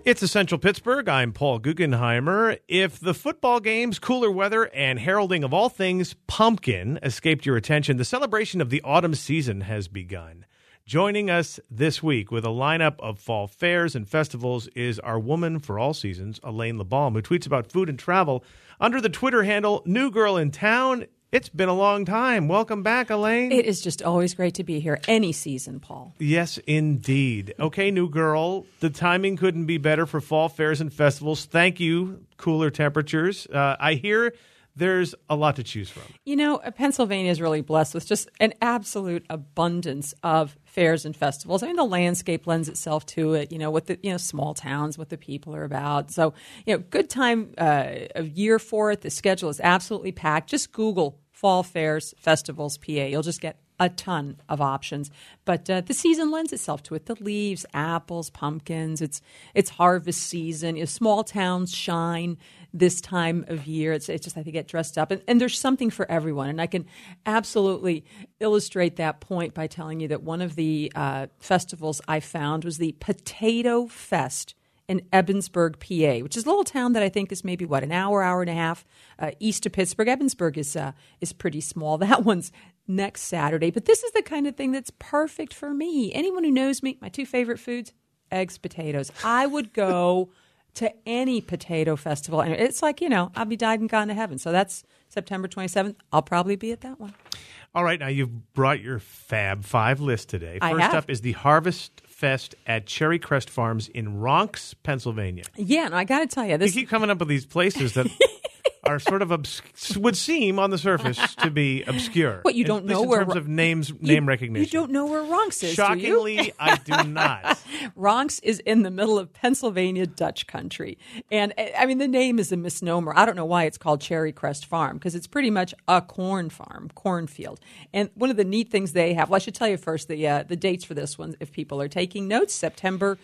It's Essential Pittsburgh. I'm Paul Guggenheimer. If the football games, cooler weather, and heralding of all things pumpkin escaped your attention, the celebration of the autumn season has begun. Joining us this week with a lineup of fall fairs and festivals is our woman for all seasons, Elaine LeBalm, who tweets about food and travel under the Twitter handle New Girl in Town. It's been a long time. Welcome back, Elaine. It is just always great to be here any season, Paul. Yes, indeed. Okay, new girl, the timing couldn't be better for fall fairs and festivals. Thank you, cooler temperatures. I hear there's a lot to choose from. You know, Pennsylvania is really blessed with just an absolute abundance of fairs and festivals. I mean, the landscape lends itself to it, with the, small towns, what the people are about. So, good time of year for it. The schedule is absolutely packed. Just Google Fall Fairs, Festivals, PA. You'll just get a ton of options. But the season lends itself to it. The leaves, apples, pumpkins. It's harvest season. Small towns shine this time of year. It's just like they get dressed up. And there's something for everyone. And I can absolutely illustrate that point by telling you that one of the festivals I found was the Potato Fest in Ebensburg, PA, which is a little town that I think is maybe, an hour and a half east of Pittsburgh. Ebensburg is pretty small. That one's next Saturday. But this is the kind of thing that's perfect for me. Anyone who knows me, my two favorite foods, eggs, potatoes. I would go to any potato festival. And it's like, I'll be died and gone to heaven. So that's September 27th. I'll probably be at that one. All right. Now, you've brought your Fab Five list today. First up is the Harvest Fest at Cherry Crest Farms in Ronks, Pennsylvania. Yeah, and I got to tell you, you keep coming up with these places that are sort of would seem on the surface to be obscure. What, you don't know in where terms of name recognition? You don't know where Ronks is, Shockingly, do you? I do not. Ronks is in the middle of Pennsylvania Dutch country. And, I mean, the name is a misnomer. I don't know why it's called Cherry Crest Farm, because it's pretty much a cornfield. And one of the neat things they have, I should tell you first the dates for this one, if people are taking notes, September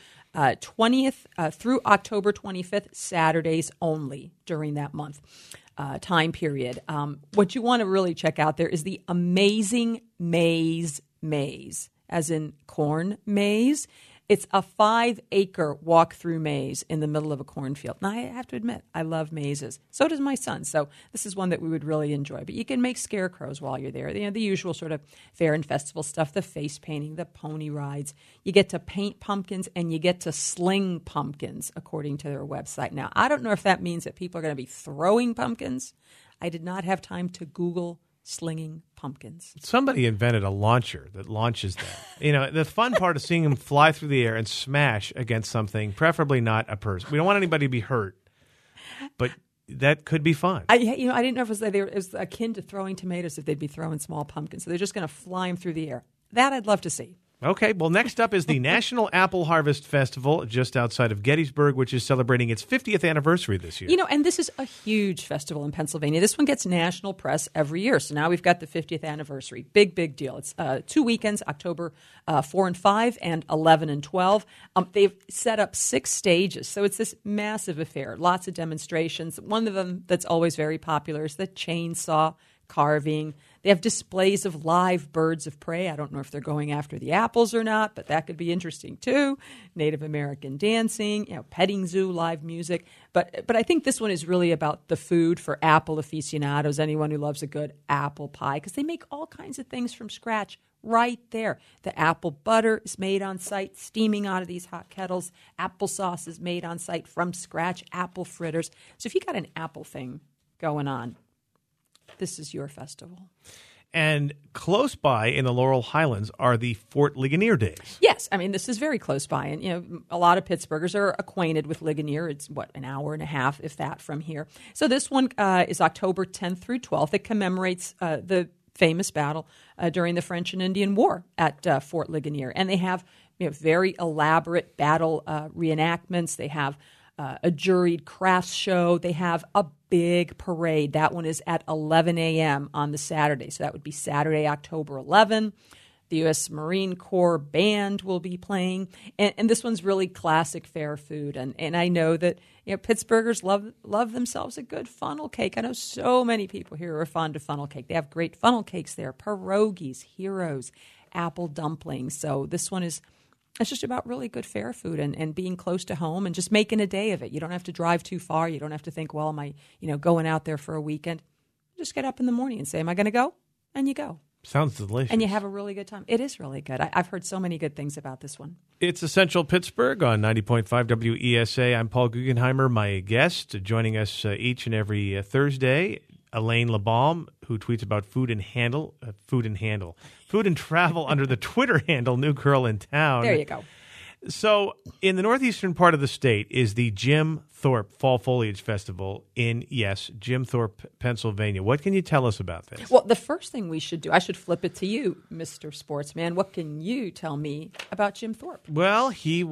20th through October 25th, Saturdays only during that month time period. What you want to really check out there is the Amazing Maize Maze, as in corn maze. It's a 5-acre walk-through maze in the middle of a cornfield. Now, I have to admit, I love mazes. So does my son. So this is one that we would really enjoy. But you can make scarecrows while you're there. The usual sort of fair and festival stuff, the face painting, the pony rides. You get to paint pumpkins and you get to sling pumpkins, according to their website. Now, I don't know if that means that people are going to be throwing pumpkins. I did not have time to Google slinging pumpkins. Somebody invented a launcher that launches that. The fun part is seeing them fly through the air and smash against something, preferably not a person. We don't want anybody to be hurt, but that could be fun. I didn't know if it was akin to throwing tomatoes, if they'd be throwing small pumpkins. So they're just going to fly them through the air. That I'd love to see. Okay, well, next up is the National Apple Harvest Festival just outside of Gettysburg, which is celebrating its 50th anniversary this year. And this is a huge festival in Pennsylvania. This one gets national press every year. So now we've got the 50th anniversary. Big deal. It's 2 weekends, October 4 and 5 and 11 and 12. They've set up 6 stages. So it's this massive affair, lots of demonstrations. One of them that's always very popular is the chainsaw carving. They have displays of live birds of prey. I don't know if they're going after the apples or not, but that could be interesting too. Native American dancing, petting zoo, live music. But I think this one is really about the food for apple aficionados, anyone who loves a good apple pie, because they make all kinds of things from scratch right there. The apple butter is made on site, steaming out of these hot kettles. Applesauce is made on site from scratch, apple fritters. So if you got an apple thing going on, this is your festival. And close by in the Laurel Highlands are the Fort Ligonier Days. Yes, I mean, this is very close by. And, a lot of Pittsburghers are acquainted with Ligonier. It's, an hour and a half, if that, from here. So this one is October 10th through 12th. It commemorates the famous battle during the French and Indian War at Fort Ligonier. And they have very elaborate battle reenactments. They have a juried crafts show. They have a big parade. That one is at 11 a.m. on the Saturday. So that would be Saturday, October 11. The U.S. Marine Corps Band will be playing. And this one's really classic fair food. And I know that Pittsburghers love themselves a good funnel cake. I know so many people here are fond of funnel cake. They have great funnel cakes there, pierogies, heroes, apple dumplings. So this one is It's just about really good fair food and being close to home and just making a day of it. You don't have to drive too far. You don't have to think, well, am I, going out there for a weekend? Just get up in the morning and say, am I going to go? And you go. Sounds delicious. And you have a really good time. It is really good. I've heard so many good things about this one. It's Essential Pittsburgh on 90.5 WESA. I'm Paul Guggenheimer. My guest joining us each and every Thursday, Elaine LeBaum, who tweets about food and travel under the Twitter handle New Girl in Town. There you go. So in the northeastern part of the state is the Jim Thorpe Fall Foliage Festival in, Jim Thorpe, Pennsylvania. What can you tell us about this? Well, the first thing we should do, I should flip it to you, Mr. Sportsman. What can you tell me about Jim Thorpe? Well, he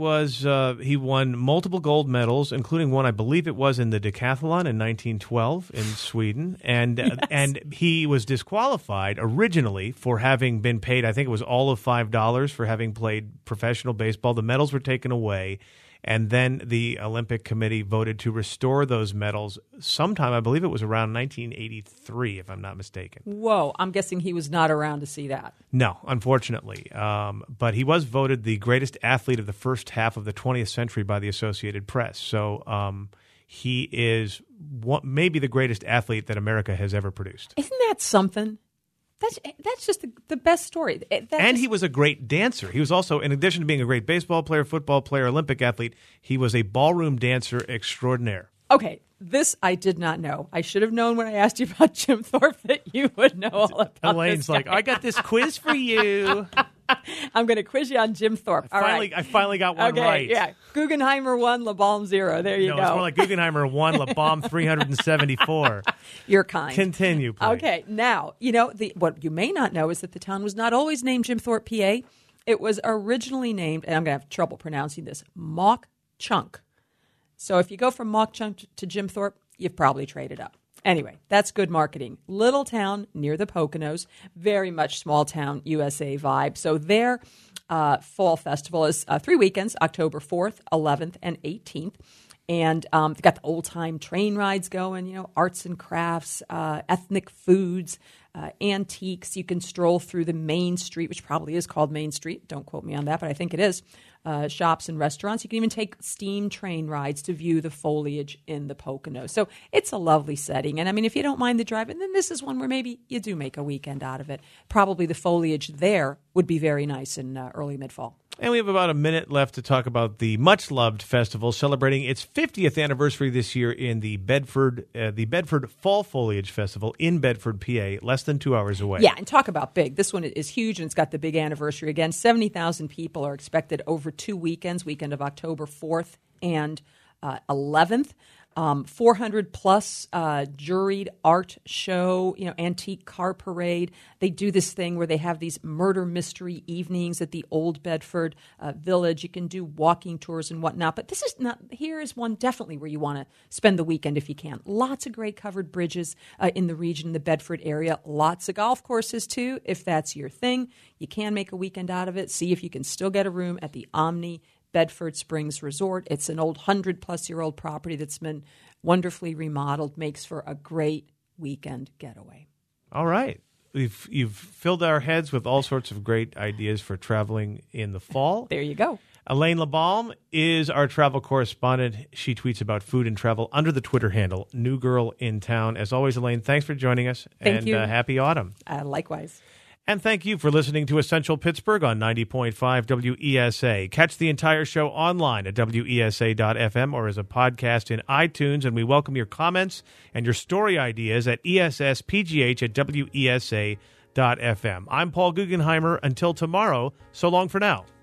won multiple gold medals, including one, I believe it was in the decathlon in 1912 in Sweden. And Yes. and he was disqualified originally for having been paid, I think it was all of $5 for having played professional baseball. The medals were taken away. And then the Olympic Committee voted to restore those medals sometime, I believe it was around 1983, if I'm not mistaken. Whoa, I'm guessing he was not around to see that. No, unfortunately. But he was voted the greatest athlete of the first half of the 20th century by the Associated Press. So he is maybe the greatest athlete that America has ever produced. Isn't that something? That's just the best story. He was a great dancer. He was also, in addition to being a great baseball player, football player, Olympic athlete, he was a ballroom dancer extraordinaire. Okay, this I did not know. I should have known when I asked you about Jim Thorpe that you would know all about Elaine's this guy. like, I got this quiz for you. I'm going to quiz you on Jim Thorpe. All right. I finally got one Okay, right. yeah. Guggenheimer 1, LeBaum 0. There you go. No, it's more like Guggenheimer 1, LeBaum 374. You're kind. Continue, please. Okay, now, what you may not know is that the town was not always named Jim Thorpe, PA. It was originally named, and I'm going to have trouble pronouncing this, Mauch Chunk. So if you go from Mauch Chunk to Jim Thorpe, you've probably traded up. Anyway, that's good marketing. Little town near the Poconos, very much small town USA vibe. So their fall festival is 3 weekends, October 4th, 11th, and 18th. And they've got the old-time train rides going, arts and crafts, ethnic foods, antiques. You can stroll through the Main Street, which probably is called Main Street. Don't quote me on that, but I think it is. Shops and restaurants. You can even take steam train rides to view the foliage in the Poconos. So it's a lovely setting. And, if you don't mind the drive, and then this is one where maybe you do make a weekend out of it. Probably the foliage there would be very nice in early mid-fall. And we have about a minute left to talk about the much-loved festival celebrating its 50th anniversary this year in the Bedford Fall Foliage Festival in Bedford, PA, less than 2 hours away. Yeah, and talk about big. This one is huge, and it's got the big anniversary again. 70,000 people are expected over 2 weekends, weekend of October 4th and 11th. 400 plus juried art show, antique car parade. They do this thing where they have these murder mystery evenings at the Old Bedford Village. You can do walking tours and whatnot. But this is not, here is one definitely where you want to spend the weekend if you can. Lots of great covered bridges in the region, the Bedford area. Lots of golf courses too, if that's your thing. You can make a weekend out of it. See if you can still get a room at the Omni Bedford Springs Resort. It's an old 100-plus-year-old property that's been wonderfully remodeled, makes for a great weekend getaway. All right. You've filled our heads with all sorts of great ideas for traveling in the fall. There you go. Elaine LeBaum is our travel correspondent. She tweets about food and travel under the Twitter handle, New Girl in Town. As always, Elaine, thanks for joining us. Thank you. Happy autumn. Likewise. And thank you for listening to Essential Pittsburgh on 90.5 WESA. Catch the entire show online at WESA.FM or as a podcast in iTunes. And we welcome your comments and your story ideas at ESSPGH at WESA.FM. I'm Paul Guggenheimer. Until tomorrow, so long for now.